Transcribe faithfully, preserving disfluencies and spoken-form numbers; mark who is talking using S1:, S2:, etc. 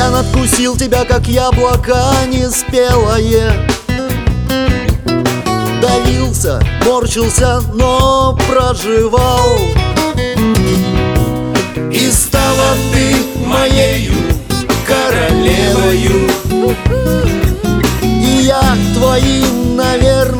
S1: Я надкусил тебя, как яблоко неспелое. Давился, морщился, но проживал. И стала ты моею королевою, и я твоим, наверное,